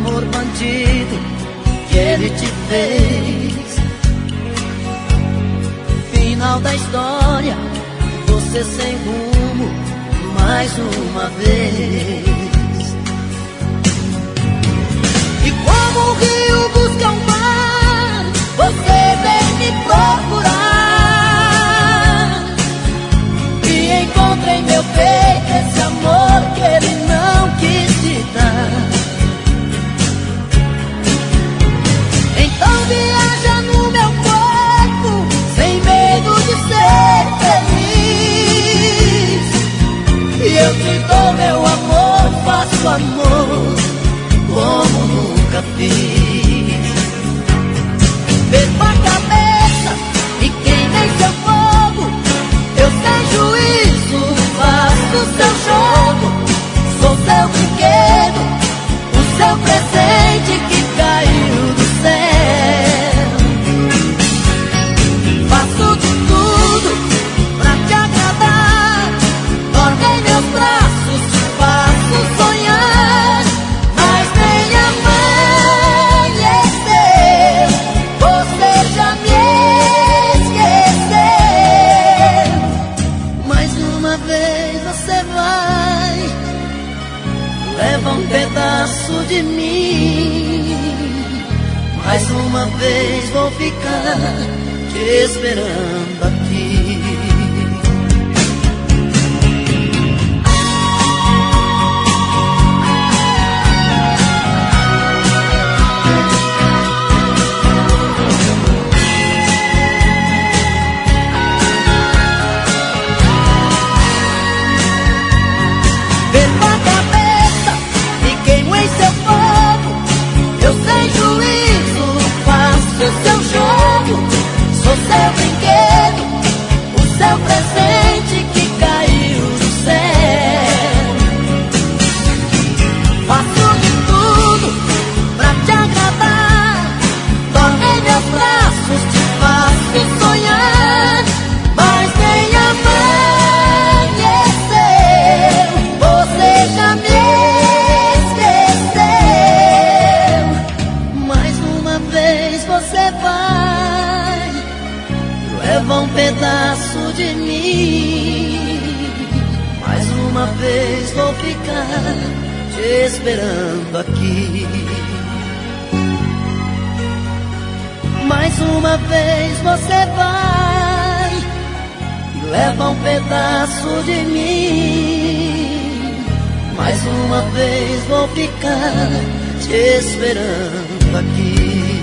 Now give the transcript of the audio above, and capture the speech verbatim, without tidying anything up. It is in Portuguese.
amor bandido que ele te fez. Final da história, você sem rumo mais uma vez. E como o rio busca o mar, você vem me procurar. E encontra em meu peito esse amor que ele não quis te dar. Então viaja no meu corpo, sem medo de ser feliz. E eu te dou meu amor, faço amor como nunca fiz. Perco a cabeça e queimei seu fogo, eu sem juízo faço seu jogo. Sou seu brinquedo, o seu presente que caiu do céu. Faço de tudo pra te agradar, dorme em meus braços, te faço sonhar. Mas nem a mãe esqueceu, você já me esqueceu. Mais uma vez você vai, leva um pedaço de mim. Mais uma vez vou ficar te esperando aqui. Perco a cabeça e queimo em seu fogo, eu sem juízo faço seu jogo. Sou seu brinquedo, o seu presente que caiu do céu. Faço de tudo pra te agradar, dorme em meus braços, te faço sonhar. Mas nem a amanheceu, você já me esqueceu. Mais uma vez você vai, leva um pedaço de mim. Mais uma vez vou ficar te esperando aqui. Mais uma vez você vai, leva um pedaço de mim. Mais uma vez vou ficar te esperando aqui.